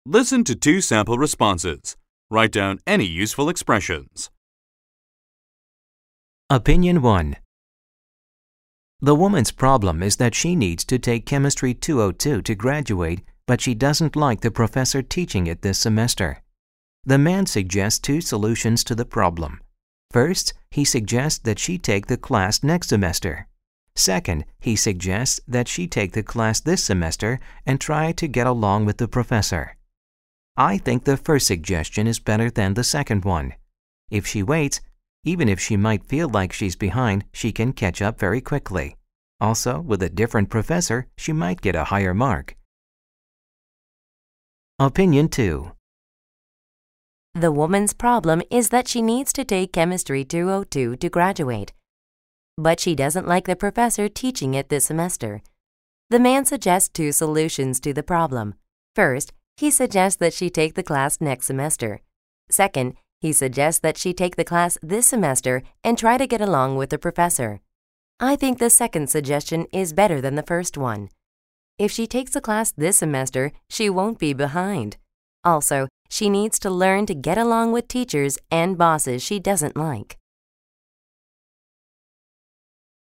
Listen to 2 sample responses. Write down any useful expressions. Opinion 1. The woman's problem is that she needs to take Chemistry 202 to graduate, but she doesn't like the professor teaching it this semester. The man suggests 2 solutions to the problem. First, he suggests that she take the class next semester. Second, he suggests that she take the class this semester and try to get along with the professor. I think the first suggestion is better than the second one. If she waits, even if she might feel like she's behind, she can catch up very quickly. Also, with a different professor, she might get a higher mark. Opinion 2. The woman's problem is that she needs to take Chemistry 202 to graduate, but she doesn't like the professor teaching it this semester. The man suggests 2 solutions to the problem. First, he suggests that she take the class next semester. Second, he suggests that she take the class this semester and try to get along with the professor. I think the second suggestion is better than the first one. If she takes the class this semester, she won't be behind. Also, she needs to learn to get along with teachers and bosses she doesn't like.